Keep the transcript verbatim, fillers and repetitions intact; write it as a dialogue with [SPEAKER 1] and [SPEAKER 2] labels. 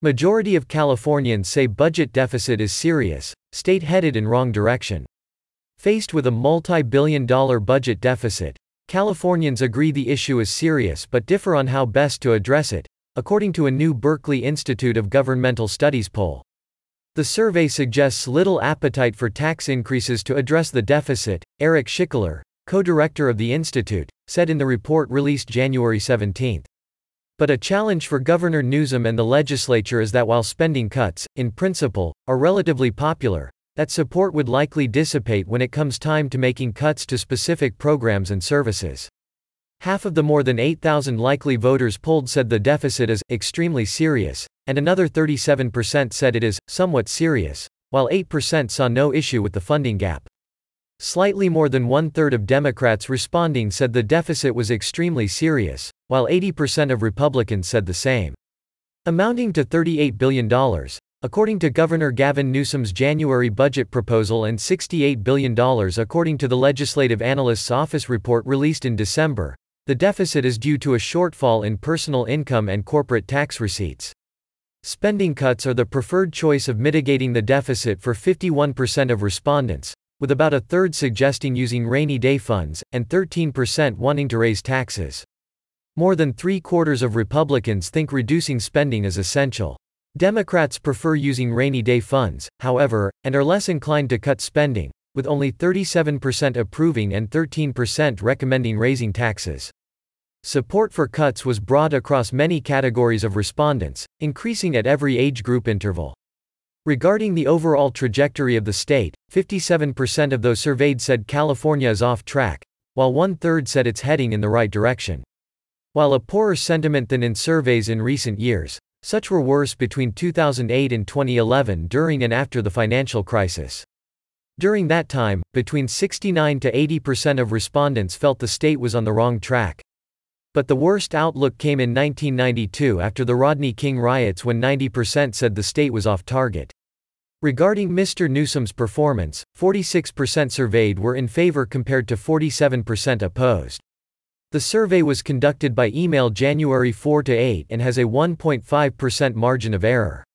[SPEAKER 1] Majority of Californians say budget deficit is serious, state headed in wrong direction. Faced with a multi-billion dollar budget deficit, Californians agree the issue is serious but differ on how best to address it, according to a new Berkeley Institute of Governmental Studies poll. The survey suggests little appetite for tax increases to address the deficit, Eric Schickler, co-director of the institute, said in the report released January seventeenth. But a challenge for Governor Newsom and the legislature is that while spending cuts, in principle, are relatively popular, that support would likely dissipate when it comes time to making cuts to specific programs and services. Half of the more than eight thousand likely voters polled said the deficit is extremely serious, and another thirty-seven percent said it is somewhat serious, while eight percent saw no issue with the funding gap. Slightly more than one-third of Democrats responding said the deficit was extremely serious, while eighty percent of Republicans said the same. Amounting to thirty-eight billion dollars, according to Governor Gavin Newsom's January budget proposal, and sixty-eight billion dollars according to the Legislative Analyst's Office report released in December, the deficit is due to a shortfall in personal income and corporate tax receipts. Spending cuts are the preferred choice of mitigating the deficit for fifty-one percent of respondents, with about a third suggesting using rainy day funds, and thirteen percent wanting to raise taxes. More than three-quarters of Republicans think reducing spending is essential. Democrats prefer using rainy day funds, however, and are less inclined to cut spending, with only thirty-seven percent approving and thirteen percent recommending raising taxes. Support for cuts was broad across many categories of respondents, increasing at every age group interval. Regarding the overall trajectory of the state, fifty-seven percent of those surveyed said California is off track, while one-third said it's heading in the right direction. While a poorer sentiment than in surveys in recent years, such were worse between two thousand eight and twenty eleven during and after the financial crisis. During that time, between sixty-nine to eighty percent of respondents felt the state was on the wrong track. But the worst outlook came in nineteen ninety-two after the Rodney King riots, when ninety percent said the state was off target. Regarding Mister Newsom's performance, forty-six percent surveyed were in favor compared to forty-seven percent opposed. The survey was conducted by email January fourth to eighth and has a one point five percent margin of error.